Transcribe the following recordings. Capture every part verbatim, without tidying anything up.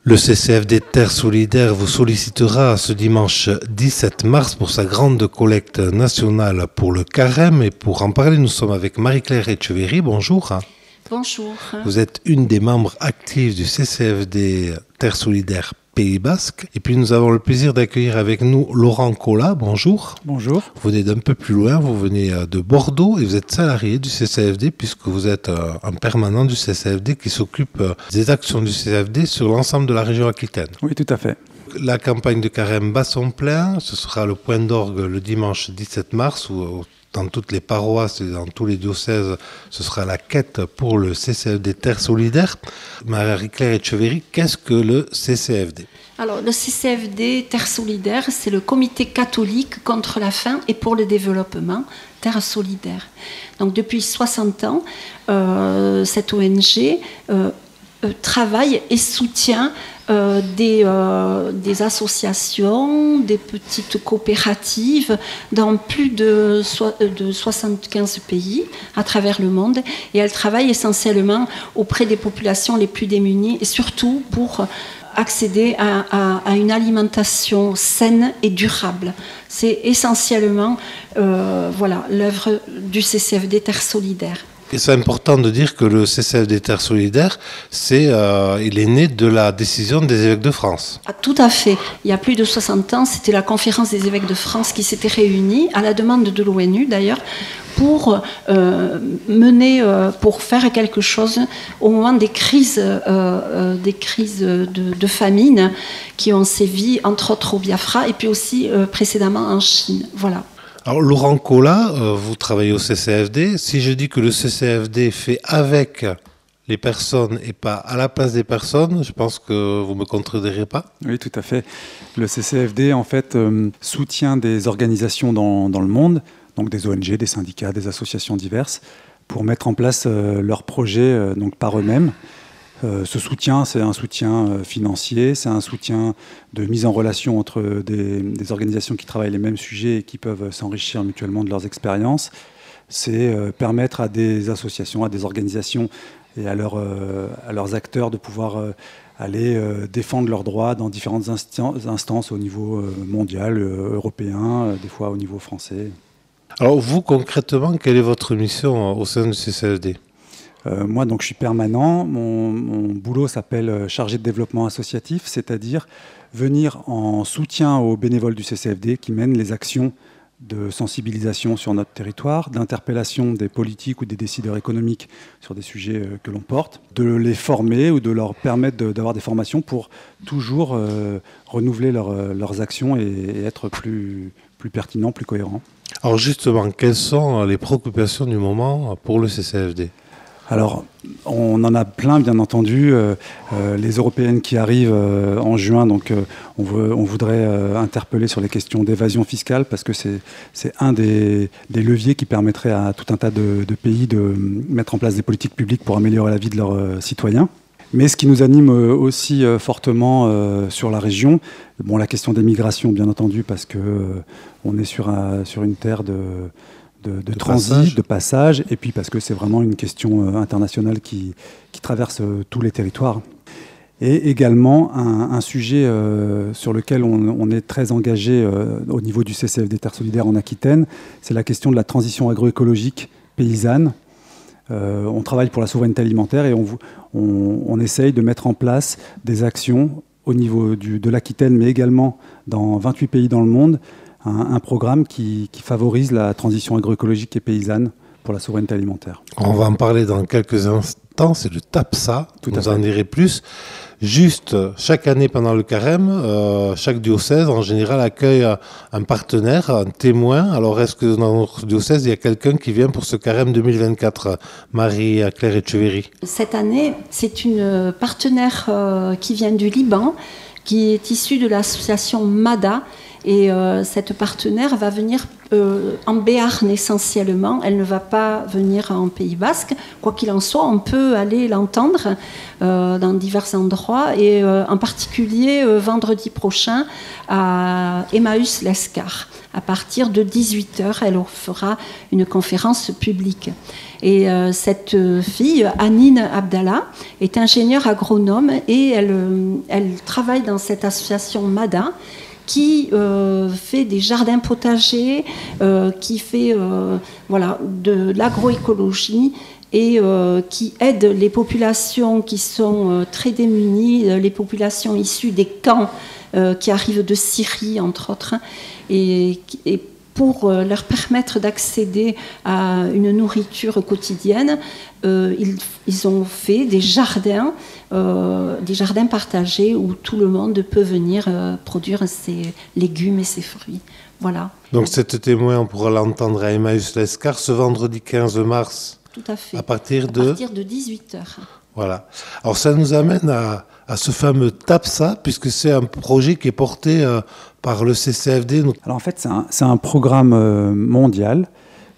Le C C F D Terre Solidaire vous sollicitera ce dimanche dix-sept mars pour sa grande collecte nationale pour le carême. Et pour en parler, nous sommes avec Marie-Claire Etcheverry. Bonjour. Bonjour. Vous êtes une des membres actives du C C F D Terre Solidaire Pays Basque. Et puis nous avons le plaisir d'accueillir avec nous Laurent Colas. Bonjour. Bonjour. Vous venez d'un peu plus loin, vous venez de Bordeaux et vous êtes salarié du C C F D puisque vous êtes un permanent du C C F D qui s'occupe des actions du C C F D sur l'ensemble de la région Aquitaine. Oui, tout à fait. La campagne de carême bat son plein. Ce sera le point d'orgue le dimanche dix-sept mars où dans toutes les paroisses et dans tous les diocèses, ce sera la quête pour le C C F D Terre Solidaire. Marie-Claire Etcheverry, qu'est-ce que le C C F D ? Alors, le C C F D Terre Solidaire, c'est le comité catholique contre la faim et pour le développement Terre Solidaire. Donc, depuis soixante ans, euh, cette O N G euh, euh, travaille et soutient Euh, des, euh, des associations, des petites coopératives dans plus de, so- de soixante-quinze pays à travers le monde. Et elle travaille essentiellement auprès des populations les plus démunies et surtout pour accéder à, à, à une alimentation saine et durable. C'est essentiellement euh, voilà, l'œuvre du C C F D Terre Solidaire. Et c'est important de dire que le C C F D Terre Solidaire, c'est, euh, il est né de la décision des évêques de France. Ah, tout à fait. Il y a plus de soixante ans, c'était la conférence des évêques de France qui s'était réunie, à la demande de l'O N U d'ailleurs, pour euh, mener, euh, pour faire quelque chose au moment des crises, euh, euh, des crises de, de famine qui ont sévi, entre autres au Biafra, et puis aussi euh, précédemment en Chine. Voilà. Alors Laurent Colas, euh, vous travaillez au C C F D. Si je dis que le C C F D fait avec les personnes et pas à la place des personnes, je pense que vous ne me contredirez pas. Oui, tout à fait. Le C C F D, en fait, euh, soutient des organisations dans, dans le monde, donc des O N G, des syndicats, des associations diverses, pour mettre en place euh, leurs projets euh, donc par eux-mêmes. Euh, ce soutien, c'est un soutien euh, financier, c'est un soutien de mise en relation entre des, des organisations qui travaillent les mêmes sujets et qui peuvent s'enrichir mutuellement de leurs expériences. C'est euh, permettre à des associations, à des organisations et à, leur, euh, à leurs acteurs de pouvoir euh, aller euh, défendre leurs droits dans différentes instances, instances au niveau euh, mondial, euh, européen, euh, des fois au niveau français. Alors vous, concrètement, quelle est votre mission au sein du C C F D ? Euh, moi, donc, je suis permanent. Mon, mon boulot s'appelle chargé de développement associatif, c'est-à-dire venir en soutien aux bénévoles du C C F D qui mènent les actions de sensibilisation sur notre territoire, d'interpellation des politiques ou des décideurs économiques sur des sujets euh, que l'on porte, de les former ou de leur permettre de, d'avoir des formations pour toujours euh, renouveler leur, leurs actions et, et être plus, plus pertinents, plus cohérents. Alors justement, quelles sont les préoccupations du moment pour le C C F D ? Alors, on en a plein, bien entendu. Euh, euh, les européennes qui arrivent euh, en juin, donc euh, on, veut, on voudrait euh, interpeller sur les questions d'évasion fiscale parce que c'est, c'est un des, des leviers qui permettrait à tout un tas de, de pays de mettre en place des politiques publiques pour améliorer la vie de leurs euh, citoyens. Mais ce qui nous anime euh, aussi euh, fortement euh, sur la région, bon, la question des migrations, bien entendu, parce que euh, on est sur, un, sur une terre de... de, de, de transit, passage. de passage, et puis parce que c'est vraiment une question euh, internationale qui, qui traverse euh, tous les territoires. Et également un, un sujet euh, sur lequel on, on est très engagé euh, au niveau du C C F D Terre Solidaire en Aquitaine, c'est la question de la transition agroécologique paysanne. Euh, on travaille pour la souveraineté alimentaire et on, on, on essaye de mettre en place des actions au niveau du, de l'Aquitaine, mais également dans vingt-huit pays dans le monde, Un, un programme qui, qui favorise la transition agroécologique et paysanne pour la souveraineté alimentaire. On va en parler dans quelques instants, c'est le TAPSA, Tout vous en direz plus. Juste, chaque année pendant le carême, euh, chaque diocèse en général accueille un partenaire, un témoin. Alors est-ce que dans notre diocèse, il y a quelqu'un qui vient pour ce carême deux mille vingt-quatre, Marie-Claire Etcheverry ? Cette année, c'est une partenaire euh, qui vient du Liban, qui est issue de l'association MADA Et euh, cette partenaire va venir euh, en Béarn essentiellement. Elle ne va pas venir en Pays Basque. Quoi qu'il en soit, on peut aller l'entendre euh, dans divers endroits. Et euh, en particulier, euh, vendredi prochain, à Emmaüs l'Escar. À partir de dix-huit heures, elle fera une conférence publique. Et euh, cette fille, Anine Abdallah, est ingénieure agronome et elle, elle travaille dans cette association MADA qui euh, fait des jardins potagers, euh, qui fait euh, voilà, de l'agroécologie et euh, qui aide les populations qui sont euh, très démunies, les populations issues des camps euh, qui arrivent de Syrie, entre autres, et, et pour leur permettre d'accéder à une nourriture quotidienne, euh, ils, ils ont fait des jardins, euh, des jardins partagés où tout le monde peut venir euh, produire ses légumes et ses fruits. Voilà. Donc cette témoin, on pourra l'entendre à Emmaüs l'Escar ce vendredi quinze mars. Tout à fait. À partir de, à partir de dix-huit heures. Voilà. Alors ça nous amène à, à ce fameux TAPSA, puisque c'est un projet qui est porté euh, par le C C F D. Alors en fait, c'est un, c'est un programme euh, mondial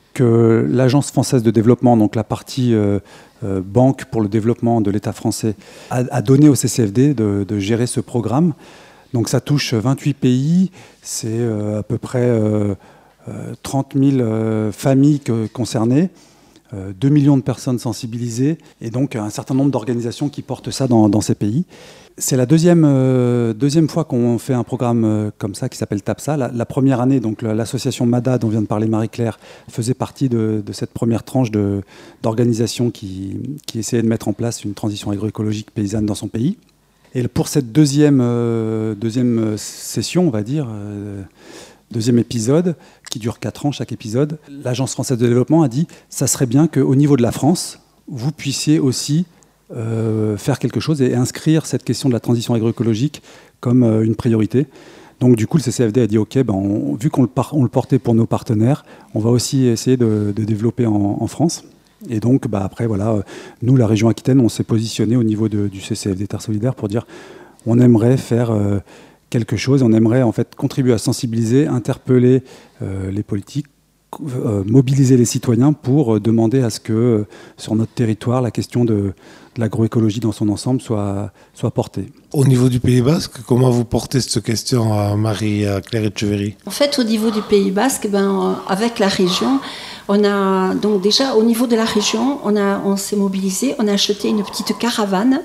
que l'Agence française de développement, donc la partie euh, euh, banque pour le développement de l'État français, a, a donné au C C F D de, de gérer ce programme. Donc ça touche vingt-huit pays, c'est euh, à peu près euh, euh, trente mille euh, familles que, concernées. deux millions de personnes sensibilisées et donc un certain nombre d'organisations qui portent ça dans, dans ces pays. C'est la deuxième, euh, deuxième fois qu'on fait un programme euh, comme ça qui s'appelle TAPSA. La, la première année, donc l'association MADA dont vient de parler Marie-Claire faisait partie de, de cette première tranche de, d'organisations qui, qui essayaient de mettre en place une transition agroécologique paysanne dans son pays. Et pour cette deuxième, euh, deuxième session, on va dire, euh, deuxième épisode, qui dure quatre ans chaque épisode, l'Agence française de développement a dit « ça serait bien qu'au niveau de la France, vous puissiez aussi euh, faire quelque chose et inscrire cette question de la transition agroécologique comme euh, une priorité ». Donc du coup, le C C F D a dit « ok, ben, on, vu qu'on le, par- on le portait pour nos partenaires, on va aussi essayer de, de développer en, en France ». Et donc bah, après, voilà, euh, nous, la région Aquitaine, on s'est positionné au niveau de, du C C F D Terre Solidaire pour dire on aimerait faire... Euh, quelque chose, on aimerait en fait contribuer à sensibiliser, interpeller euh, les politiques, euh, mobiliser les citoyens pour euh, demander à ce que euh, sur notre territoire la question de, de l'agroécologie dans son ensemble soit, soit portée. Au niveau du Pays Basque, comment vous portez cette question à Marie-Claire Etcheverry ? En fait, au niveau du Pays Basque, ben, avec la région, on a donc déjà au niveau de la région, on, a, on s'est mobilisé, on a acheté une petite caravane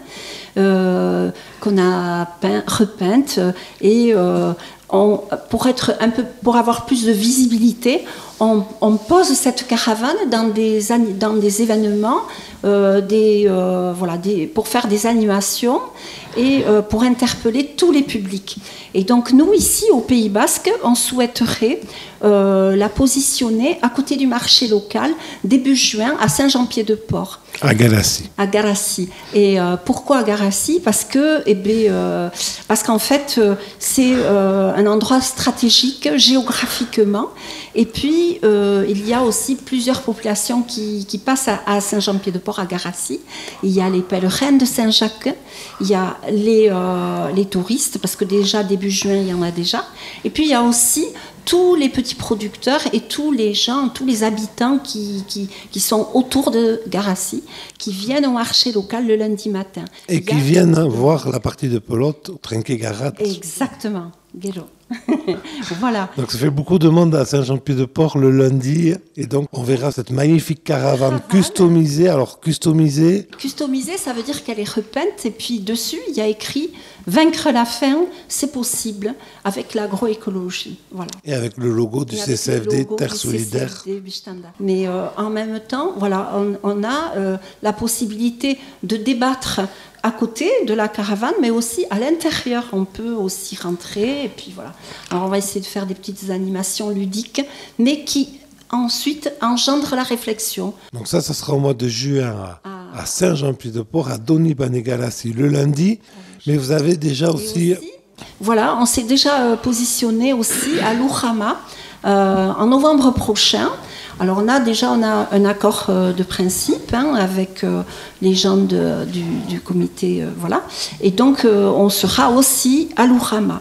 euh, qu'on a peint, repeinte et euh, on, pour être un peu, pour avoir plus de visibilité, on, on pose cette caravane dans des, dans des événements, euh, des, euh, voilà, des, pour faire des animations et euh, pour interpeller tous les publics. Et donc nous, ici, au Pays Basque, on souhaiterait euh, la positionner à côté du marché local, début juin, à Saint-Jean-Pied-de-Port. À Garassi. À Garassi. Et euh, pourquoi à Garassi ? Parce que, eh bien, euh, parce qu'en fait, euh, c'est euh, un endroit stratégique géographiquement. Et puis, euh, il y a aussi plusieurs populations qui, qui passent à, à Saint-Jean-Pied-de-Port, à Garassi. Il y a les pèlerins de Saint-Jacques, il y a les, euh, les touristes, parce que déjà, début juin, il y en a déjà. Et puis, il y a aussi tous les petits producteurs et tous les gens, tous les habitants qui, qui, qui sont autour de Garassi, qui viennent au marché local le lundi matin. Et qui a... viennent voir la partie de pelote au Trinquet-Garat. Exactement, Guélo. Voilà. Donc ça fait beaucoup de monde à Saint-Jean-Pied-de-Port le lundi, et donc on verra cette magnifique caravane, caravane. customisée. Alors customisée. Customisée, ça veut dire qu'elle est repeinte, et puis dessus il y a écrit vaincre la faim, c'est possible avec l'agroécologie. Voilà. Et avec le logo du C C F D Terre Solidaire. Mais euh, en même temps, voilà, on, on a euh, la possibilité de débattre à côté de la caravane, mais aussi à l'intérieur. On peut aussi rentrer, et puis voilà. Alors on va essayer de faire des petites animations ludiques, mais qui ensuite engendrent la réflexion. Donc ça, ça sera au mois de juin à, ah. à Saint-Jean-Pied-de-Port, à Doni-Bané-Galassi, le lundi. Mais vous avez déjà aussi... aussi... Voilà, on s'est déjà positionné aussi à l'Ourama euh, en novembre prochain. Alors on a déjà on a un accord euh, de principe hein, avec euh, les gens de, du, du comité, euh, voilà. Et donc euh, on sera aussi à l'Ourama.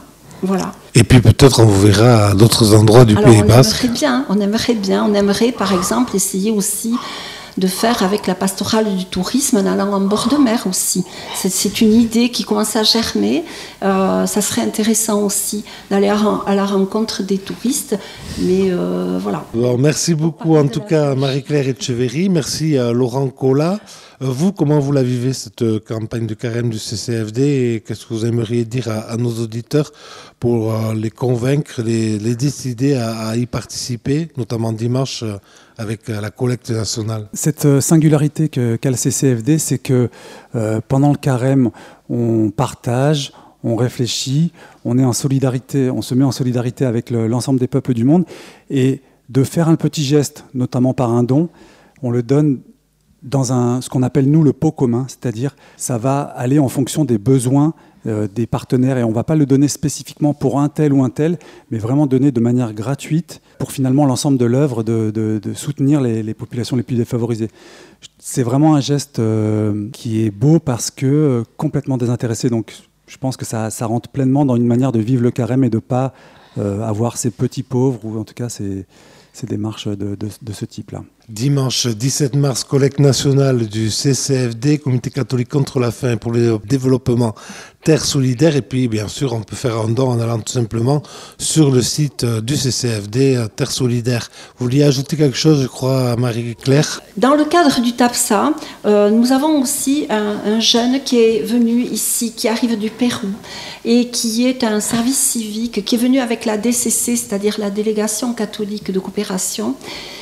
Voilà. Et puis peut-être on vous verra à d'autres endroits du Alors, Pays on Basque. aimerait bien, on aimerait bien, on aimerait par exemple essayer aussi de faire avec la pastorale du tourisme en allant en bord de mer aussi. C'est, c'est une idée qui commence à germer. Euh, ça serait intéressant aussi d'aller à, à la rencontre des touristes. Mais euh, voilà. Alors, merci beaucoup en tout cas Marie-Claire Etcheverry. Merci à Laurent Collat. Euh, vous, comment vous la vivez cette campagne de carême du C C F D et qu'est-ce que vous aimeriez dire à, à nos auditeurs pour euh, les convaincre, les, les décider à, à y participer, notamment dimanche euh, avec euh, la collecte nationale? Cette euh, singularité que, qu'a le C C F D, c'est que euh, pendant le carême, on partage, on réfléchit, on est en solidarité, on se met en solidarité avec le, l'ensemble des peuples du monde, et de faire un petit geste, notamment par un don, on le donne dans un, ce qu'on appelle nous le pot commun, c'est-à-dire ça va aller en fonction des besoins euh, des partenaires et on ne va pas le donner spécifiquement pour un tel ou un tel, mais vraiment donner de manière gratuite pour finalement l'ensemble de l'œuvre de, de, de soutenir les, les populations les plus défavorisées. C'est vraiment un geste euh, qui est beau parce que euh, complètement désintéressé, donc je pense que ça, ça rentre pleinement dans une manière de vivre le carême et de ne pas euh, avoir ces petits pauvres ou en tout cas ces, ces démarches de, de, de ce type-là. Dimanche dix-sept mars, collecte nationale du C C F D, Comité catholique contre la faim et pour le développement Terre solidaire. Et puis, bien sûr, on peut faire un don en allant tout simplement sur le site du C C F D, Terre solidaire. Vous vouliez ajouter quelque chose, je crois, Marie-Claire? Dans le cadre du TAPSA, euh, nous avons aussi un, un jeune qui est venu ici, qui arrive du Pérou et qui est un service civique, qui est venu avec la D C C, c'est-à-dire la Délégation catholique de coopération.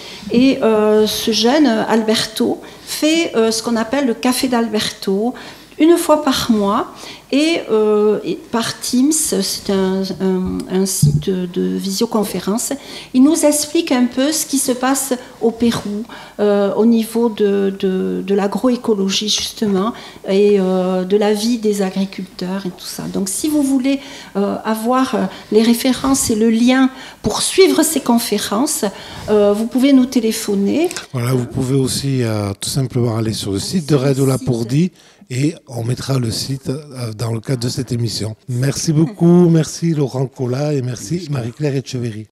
Et euh, ce jeune, Alberto, fait euh, ce qu'on appelle le Café d'Alberto, une fois par mois, et, euh, et par Teams, c'est un, un, un site de visioconférence. Il nous explique un peu ce qui se passe au Pérou, euh, au niveau de, de, de l'agroécologie justement, et euh, de la vie des agriculteurs et tout ça. Donc si vous voulez euh, avoir les références et le lien pour suivre ces conférences, euh, vous pouvez nous téléphoner. Voilà, vous pouvez aussi euh, tout simplement aller sur le site de Radio Lapourdie et on mettra le site euh, dans le cadre de cette émission. Merci beaucoup, merci Laurent Collat et merci Marie-Claire Etcheverry.